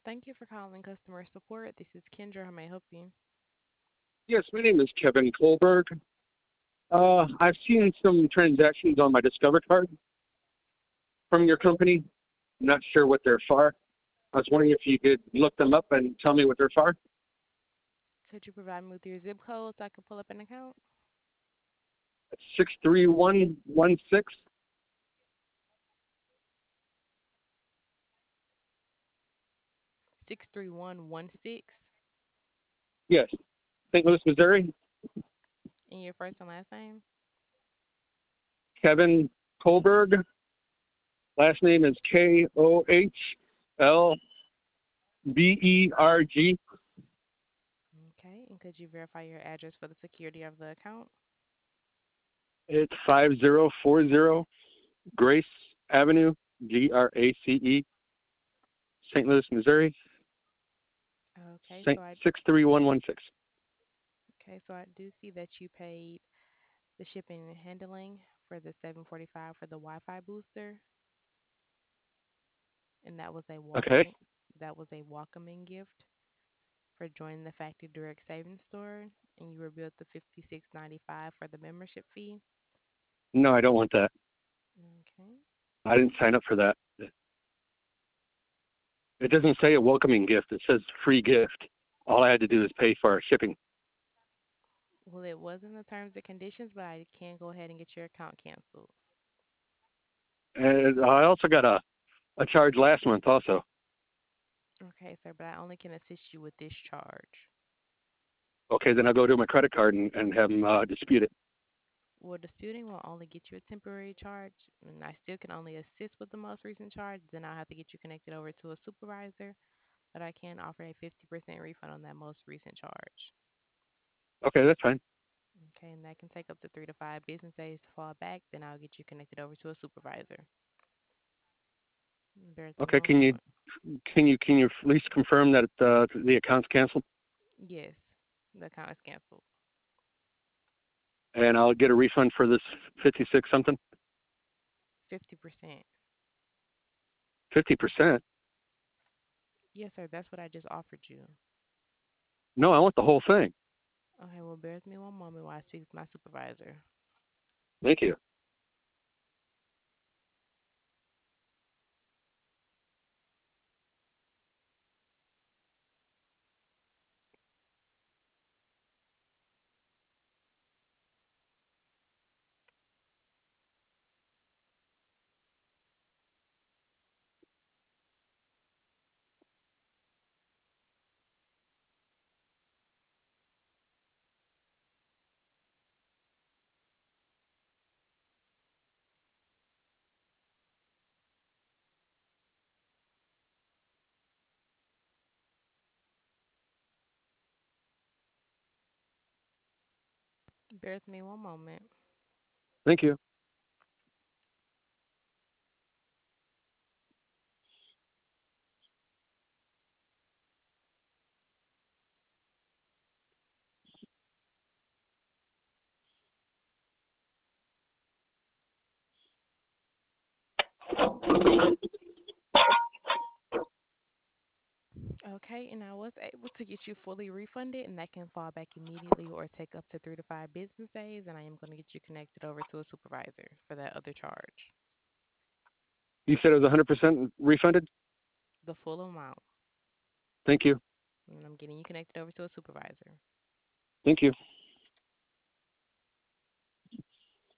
Thank you for calling customer support. This is Kendra. How may I help you? Yes, my name is Kevin Colberg. I've seen some transactions on my Discover card from your company. I'm not sure what they're for. I was wondering if you could look them up and tell me what they're for. Could you provide me with your zip code so I can pull up an account? 63116. 63116. Yes, St. Louis, Missouri. And your first and last name? Kevin Colberg. Last name is Kohlberg. Okay. And could you verify your address for the security of the account? It's 5040 Grace Avenue, Grace, St. Louis, Missouri. Okay. Saint 63116. I do see that you paid the shipping and handling for the 745 for the Wi-Fi booster, and Okay. that was a welcoming gift for joining the Factory Direct Savings Store, and you were billed the 56.95 for the membership fee. No, I don't want that. Okay. I didn't sign up for that. It doesn't say a welcoming gift. It says free gift. All I had to do is pay for shipping. Well, it was in the terms and conditions, but I can go ahead and get your account canceled. And I also got a charge last month also. Okay, sir, but I only can assist you with this charge. Okay, then I'll go to my credit card and have them dispute it. Well, disputing will only get you a temporary charge, and I still can only assist with the most recent charge. Then I'll have to get you connected over to a supervisor, but I can offer a 50% refund on that most recent charge. Okay, that's fine. Okay, and that can take up to 3 to 5 business days to fall back. Then I'll get you connected over to a supervisor. Bear with me Okay, one moment. can you at least confirm that the account's canceled Yes, the account is canceled. and I'll get a refund for this 56 something? 50%. 50%? Yes, sir, that's what I just offered you. No, I want the whole thing. Okay, well, bear with me one moment while I speak with my supervisor. Thank you. Bear with me one moment. Thank you. Okay, and I was able to get you fully refunded, and that can fall back immediately or take up to 3 to 5 business days. And I am going to get you connected over to a supervisor for that other charge, You said it was 100% refunded? the full amount. Thank you. And I'm getting you connected over to a supervisor. Thank you.